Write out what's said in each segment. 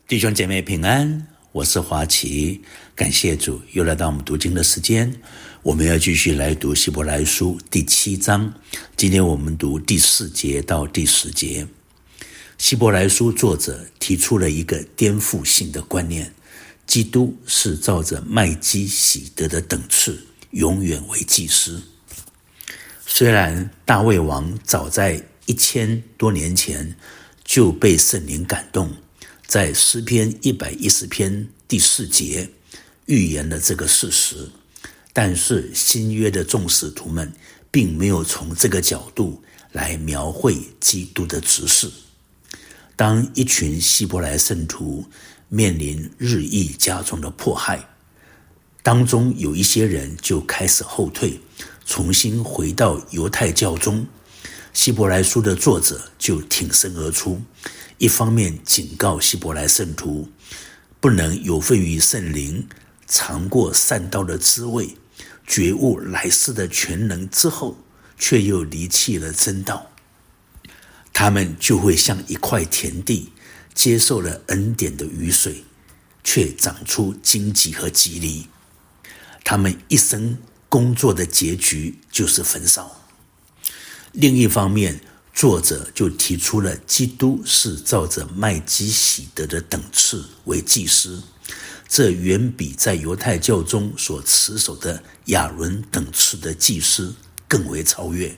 弟兄姐妹平安，我是华奇，感谢主又来到我们读经的时间。我们要继续来读希伯来书第7章，今天我们读第4节到第10节。希伯来书作者提出了一个颠覆性的观念，基督是照着麦基洗德的等次永远为祭司。虽然大卫王早在1000多年前就被圣灵感动，在诗篇110篇第4节预言了这个事实，但是新约的众使徒们并没有从这个角度来描绘基督的职事。当一群希伯来圣徒面临日益加重的迫害，当中有一些人就开始后退，重新回到犹太教中。希伯来书的作者就挺身而出，一方面警告希伯来圣徒不能有份于圣灵，尝过善道的滋味，觉悟来世的全能之后，却又离弃了真道，他们就会像一块田地，接受了恩典的雨水，却长出荆棘和蒺藜，他们一生工作的结局就是焚烧。另一方面，作者就提出了基督是照着麦基洗德的等次为祭司，这远比在犹太教中所持守的亚伦等次的祭司更为超越。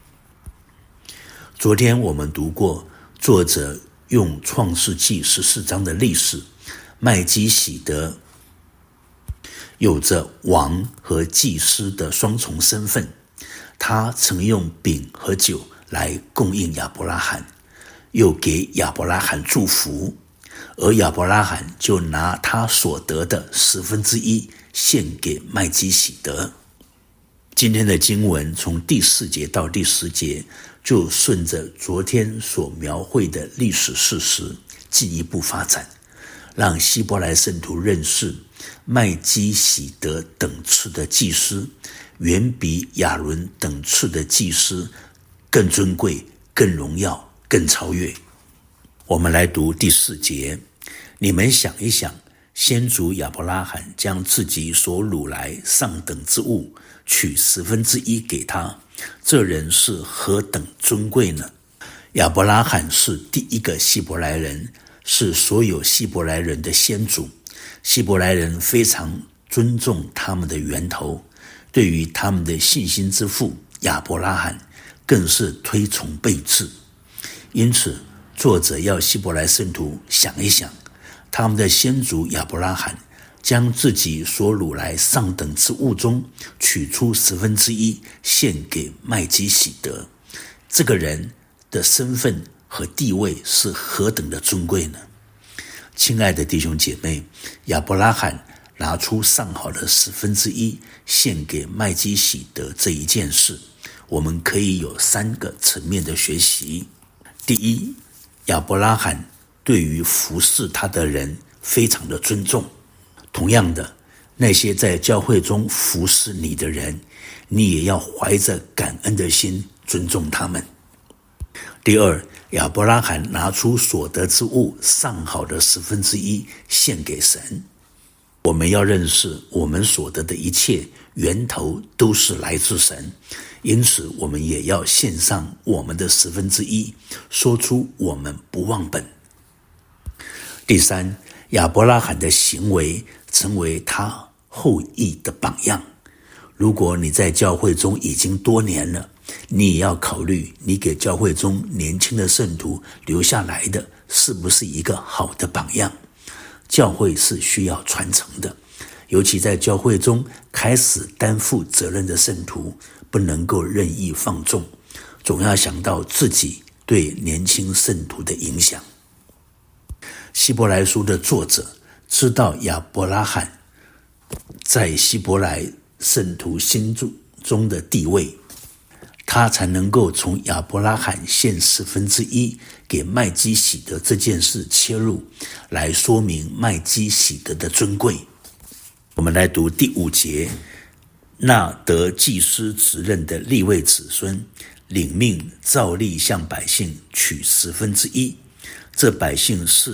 昨天我们读过，作者用创世纪14章的历史，麦基洗德有着王和祭司的双重身份，他曾用饼和酒来供应亚伯拉罕，又给亚伯拉罕祝福，而亚伯拉罕就拿他所得的1/10献给麦基洗德。今天的经文从第4节到第10节，就顺着昨天所描绘的历史事实进一步发展，让希伯来圣徒认识麦基洗德等次的祭司远比亚伦等次的祭司更尊贵、更荣耀、更超越。我们来读第4节，你们想一想，先祖亚伯拉罕将自己所掳来上等之物取1/10给他，这人是何等尊贵呢？亚伯拉罕是第一个希伯来人，是所有希伯来人的先祖。希伯来人非常尊重他们的源头，对于他们的信心之父亚伯拉罕更是推崇备至。因此作者要希伯来圣徒想一想，他们的先祖亚伯拉罕将自己所掳来上等之物中取出1/10献给麦基洗德，这个人的身份和地位是何等的尊贵呢？亲爱的弟兄姐妹，亚伯拉罕拿出上好的1/10献给麦基洗德这一件事，我们可以有3个层面的学习。第一，亚伯拉罕对于服侍他的人非常的尊重，同样的，那些在教会中服侍你的人，你也要怀着感恩的心尊重他们。第二，亚伯拉罕拿出所得之物上好的1/10献给神。我们要认识我们所得的一切源头都是来自神，因此我们也要献上我们的1/10，说出我们不忘本。第三，亚伯拉罕的行为成为他后裔的榜样。如果你在教会中已经多年了，你也要考虑你给教会中年轻的圣徒留下来的是不是一个好的榜样。教会是需要传承的，尤其在教会中开始担负责任的圣徒，不能够任意放纵，总要想到自己对年轻圣徒的影响。希伯来书的作者知道亚伯拉罕在希伯来圣徒心中的地位，他才能够从亚伯拉罕献1/10给麦基洗德这件事切入，来说明麦基洗德的尊贵。我们来读第5节，那得祭司职任的利未子孙，领命照例向百姓取1/10，这百姓是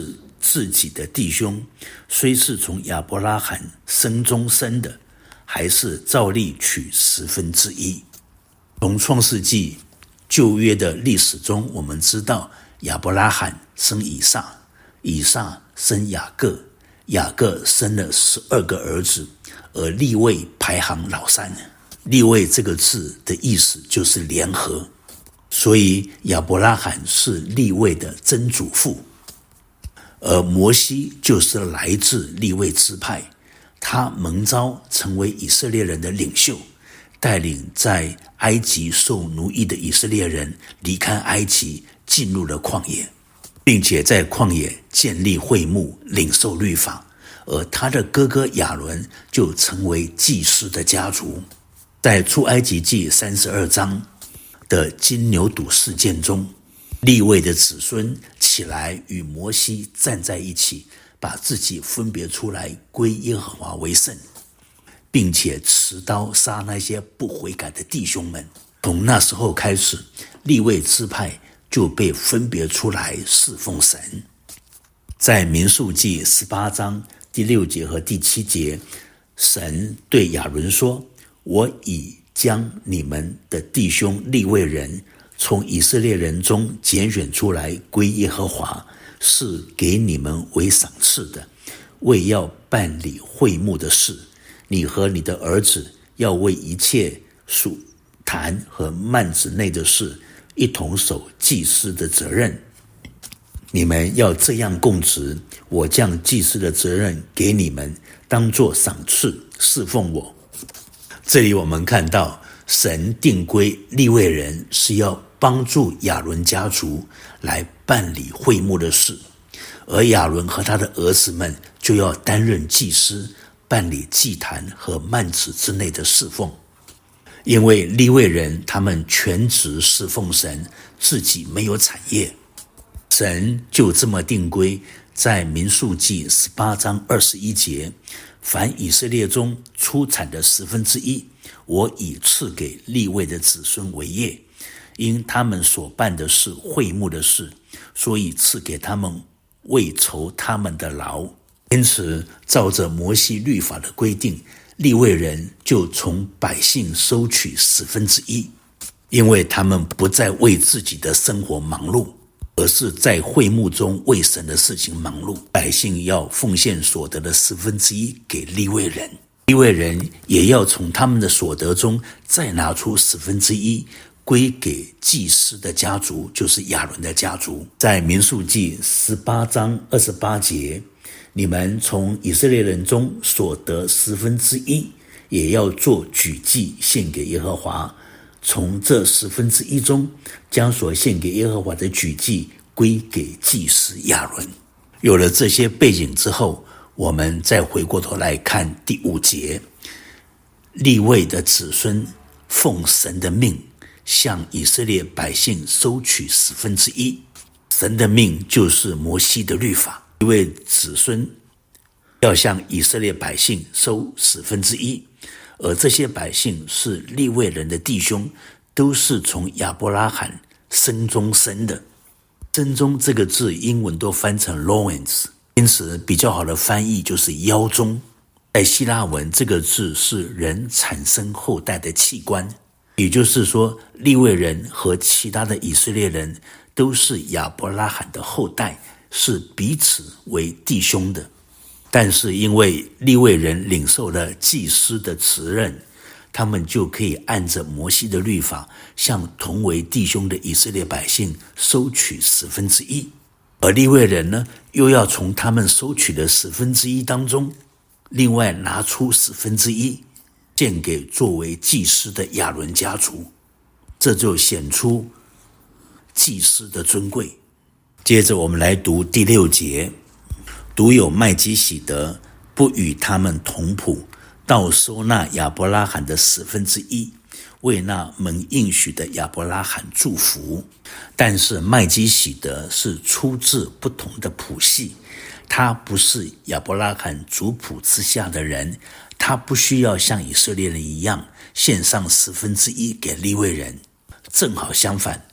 自己的弟兄虽是从亚伯拉罕生中生的，还是照例取1/10。从创世纪旧约的历史中，我们知道亚伯拉罕生以撒，以撒生雅各，雅各生了12个儿子，而利未排行老三。利未这个字的意思就是联合，所以亚伯拉罕是利未的曾祖父，而摩西就是来自利未支派，他蒙召成为以色列人的领袖，带领在埃及受奴役的以色列人离开埃及，进入了旷野，并且在旷野建立会幕，领受律法，而他的哥哥亚伦就成为祭司的家族。在出埃及记32章的金牛犊事件中，利未的子孙起来与摩西站在一起，把自己分别出来归耶和华为圣，并且持刀杀那些不悔改的弟兄们。从那时候开始，利未支派就被分别出来侍奉神。在民数记18章第6节和第7节，神对亚伦说，我已将你们的弟兄利未人从以色列人中拣选出来归耶和华，是给你们为赏赐的，为要办理会幕的事。你和你的儿子要为一切属坛和幔子内的事一同守祭司的责任。你们要这样供职，我将祭司的责任给你们，当作赏赐，侍奉我。这里我们看到神定规利未人是要帮助亚伦家族来办理会幕的事，而亚伦和他的儿子们就要担任祭司，办理祭坛和幔子之内的侍奉。因为利未人他们全职侍奉神，自己没有产业，神就这么定规，在民数记18章21节，凡以色列中出产的1/10，我已赐给利未的子孙为业，因他们所办的是会幕的事，所以赐给他们为酬他们的劳。因此照着摩西律法的规定，利未人就从百姓收取1/10，因为他们不再为自己的生活忙碌，而是在会幕中为神的事情忙碌。百姓要奉献所得的1/10给利未人，利未人也要从他们的所得中再拿出1/10归给祭司的家族，就是亚伦的家族。在民数记18章28节，你们从以色列人中所得1/10也要做举祭献给耶和华，从这1/10中将所献给耶和华的举祭归给祭司亚伦。有了这些背景之后，我们再回过头来看第5节，利未的子孙奉神的命向以色列百姓收取1/10，神的命就是摩西的律法，利未子孙要向以色列百姓收1/10，而这些百姓是利未人的弟兄，都是从亚伯拉罕生中生的。生中这个字英文都翻成 loins， 因此比较好的翻译就是腰中。在希腊文，这个字是人产生后代的器官，也就是说利未人和其他的以色列人都是亚伯拉罕的后代，是彼此为弟兄的。但是因为利未人领受了祭司的责任，他们就可以按着摩西的律法向同为弟兄的以色列百姓收取1/10，而利未人呢，又要从他们收取的1/10当中另外拿出1/10献给作为祭司的亚伦家族，这就显出祭司的尊贵。接着我们来读第6节，独有麦基洗德不与他们同谱，倒收纳亚伯拉罕的1/10，为那蒙应许的亚伯拉罕祝福。但是麦基洗德是出自不同的谱系，他不是亚伯拉罕族谱之下的人，他不需要像以色列人一样献上1/10给利未人。正好相反，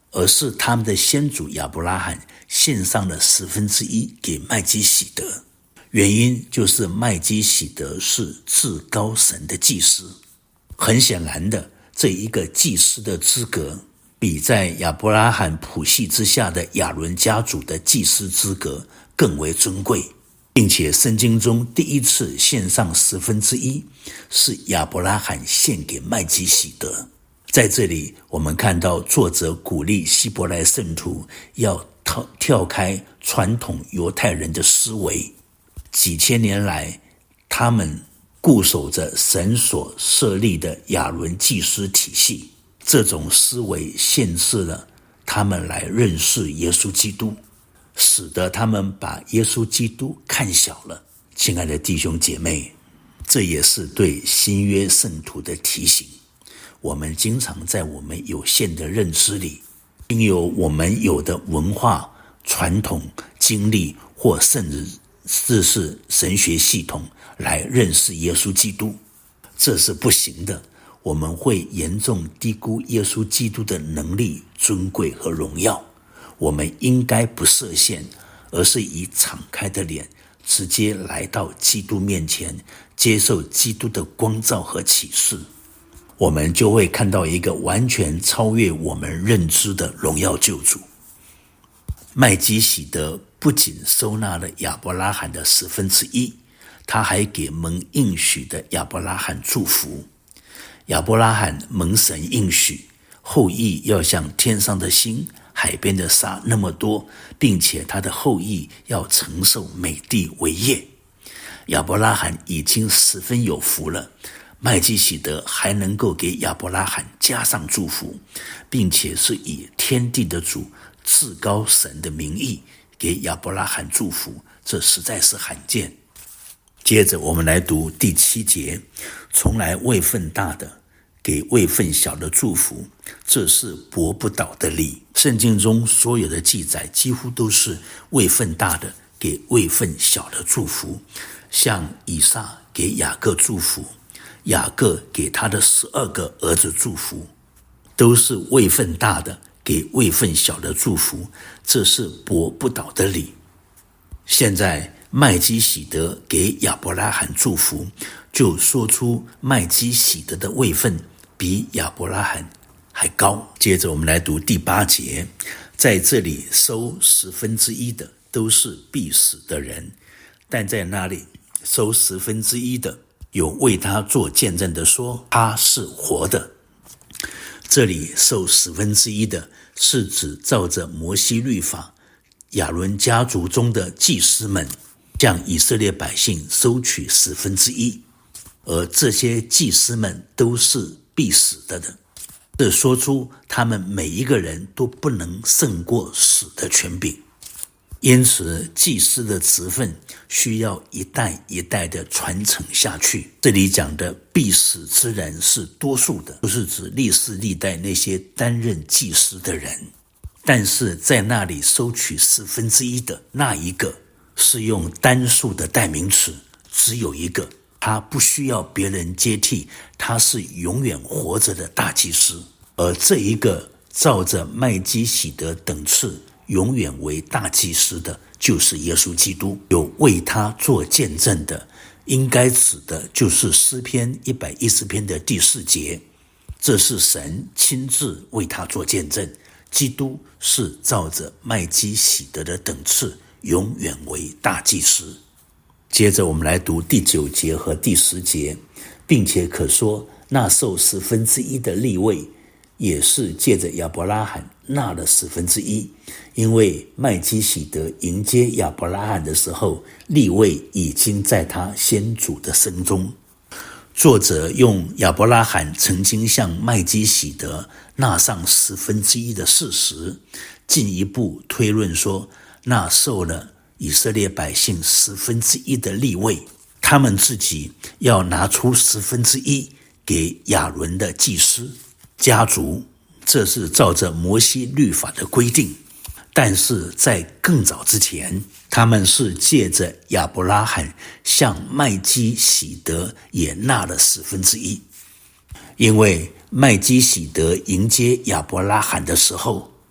而是他们的先祖亚伯拉罕献上了1/10给麦基洗德。原因就是麦基洗德是至高神的祭司。很显然的，这一个祭司的资格比在亚伯拉罕谱系之下的亚伦家族的祭司资格更为尊贵，并且圣经中第一次献上1/10是亚伯拉罕献给麦基洗德。在这里我们看到作者鼓励希伯来圣徒要跳开传统犹太人的思维，几千年来他们固守着神所设立的亚伦祭司体系，这种思维限制了他们来认识耶稣基督，使得他们把耶稣基督看小了。亲爱的弟兄姐妹，这也是对新约圣徒的提醒。我们经常在我们有限的认知里，因有我们有的文化、传统、经历或甚至是神学系统来认识耶稣基督，这是不行的。我们会严重低估耶稣基督的能力、尊贵和荣耀。我们应该不设限，而是以敞开的脸直接来到基督面前，接受基督的光照和启示。我们就会看到一个完全超越我们认知的荣耀救主。麦基洗德不仅收纳了亚伯拉罕的1/10，他还给蒙应许的亚伯拉罕祝福。亚伯拉罕蒙神应许，后裔要像天上的星、海边的沙那么多，并且他的后裔要承受美地为业。亚伯拉罕已经十分有福了，麦基洗德还能够给亚伯拉罕加上祝福，并且是以天地的主至高神的名义给亚伯拉罕祝福，这实在是罕见。接着我们来读第7节，从来位分大的给位分小的祝福，这是驳不倒的理。圣经中所有的记载几乎都是位分大的给位分小的祝福，像以撒给雅各祝福，雅各给他的12个儿子祝福，都是位分大的给位分小的祝福，这是驳不倒的理。现在麦基洗德给亚伯拉罕祝福，就说出麦基洗德的位分比亚伯拉罕还高。接着我们来读第8节，在这里收1/10的都是必死的人，但在那里收1/10的有为他做见证的说他是活的。这里受1/10的是指照着摩西律法亚伦家族中的祭司们向以色列百姓收取1/10，而这些祭司们都是必死的。这说出他们每一个人都不能胜过死的权柄。因此祭司的职分需要一代一代的传承下去。这里讲的必死之人是多数的，不是指历世历代那些担任祭司的人，但是在那里收取1/10的那一个是用单数的代名词，只有一个，他不需要别人接替，他是永远活着的大祭司。而这一个照着麦基洗德等次永远为大祭司的就是耶稣基督。有为他做见证的，应该指的就是诗篇110篇的第4节，这是神亲自为他做见证，基督是照着麦基洗德的等次永远为大祭司。接着我们来读第9节和第10节，并且可说那受1/10的利未也是借着亚伯拉罕纳了1/10，因为麦基洗德迎接亚伯拉罕的时候，利未已经在他先祖的生中。作者用亚伯拉罕曾经向麦基洗德纳上1/10的事实，进一步推论说，那受了以色列百姓1/10的利未，他们自己要拿出1/10给亚伦的祭司家族，这是照着摩西律法的规定。但是在更早之前，他们是借着亚伯拉罕向麦基洗德也纳了1/10，因为麦基洗德迎接亚伯拉罕的时候，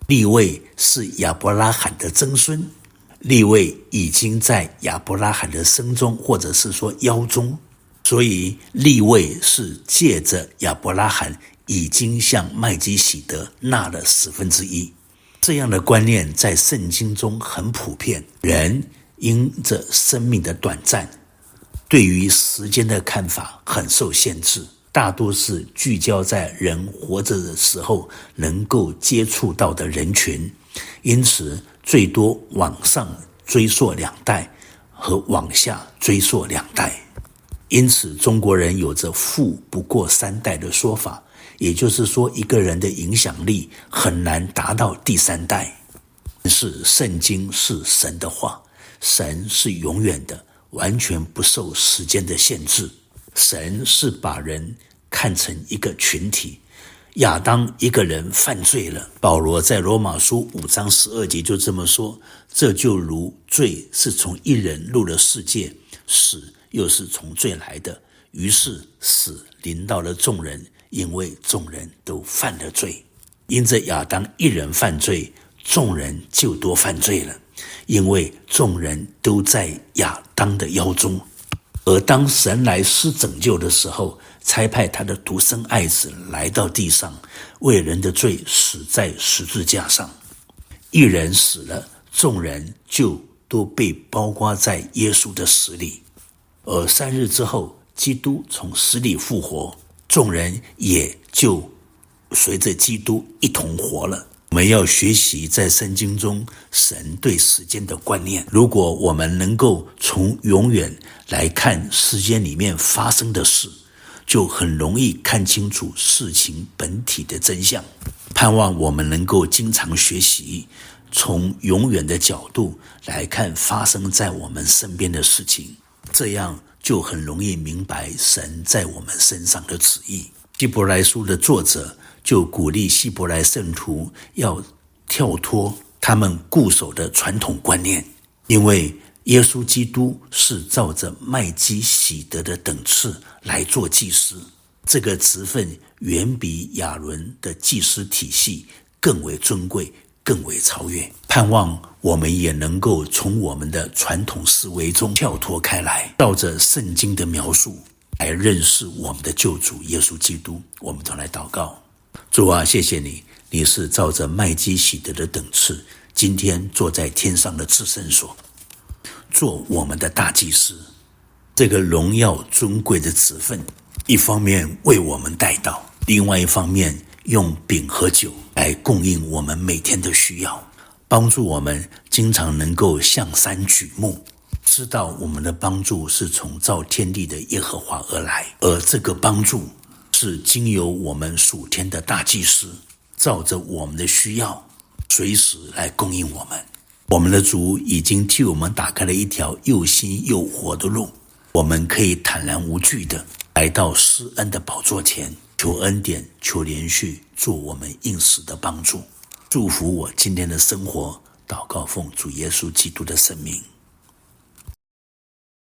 利未是亚伯拉罕的曾孙，利未已经在亚伯拉罕的生中，或者是说腰中，所以利未是借着亚伯拉罕已经向麦基洗德纳了1/10。这样的观念在圣经中很普遍。人因着生命的短暂，对于时间的看法很受限制，大多是聚焦在人活着的时候能够接触到的人群，因此最多往上追溯2代和往下追溯2代。因此中国人有着富不过3代的说法，也就是说一个人的影响力很难达到第3代。但是圣经是神的话，神是永远的，完全不受时间的限制。神是把人看成一个群体，亚当一个人犯罪了，保罗在罗马书5章12节就这么说，这就如罪是从一人入了世界，死又是从罪来的，于是死临到了众人，因为众人都犯了罪。因着亚当一人犯罪，众人就都犯罪了，因为众人都在亚当的腰中。而当神来施拯救的时候，差派他的独生爱子来到地上，为人的罪死在十字架上。一人死了，众人就都被包括在耶稣的死里。而3日之后，基督从死里复活，众人也就随着基督一同活了。我们要学习在圣经中神对时间的观念。如果我们能够从永远来看时间里面发生的事，就很容易看清楚事情本体的真相。盼望我们能够经常学习从永远的角度来看发生在我们身边的事情，这样就很容易明白神在我们身上的旨意。希伯来书的作者就鼓励希伯来圣徒要跳脱他们固守的传统观念，因为耶稣基督是照着麦基洗德的等次来做祭司，这个职分远比亚伦的祭司体系更为尊贵，更为超越。盼望我们也能够从我们的传统思维中跳脱开来，照着圣经的描述来认识我们的救主耶稣基督。我们同来祷告。主啊，谢谢你，你是照着麦基洗德的等次，今天坐在天上的至圣所，做我们的大祭司。这个荣耀尊贵的职分，一方面为我们带到，另外一方面用饼和酒来供应我们每天的需要，帮助我们经常能够向山举目，知道我们的帮助是从造天地的耶和华而来，而这个帮助是经由我们属天的大祭司，照着我们的需要随时来供应我们。我们的主已经替我们打开了一条又新又活的路，我们可以坦然无惧的来到施恩的宝座前，求恩典，求连续，做我们应时的帮助。祝福我今天的生活，祷告奉主耶稣基督的圣名。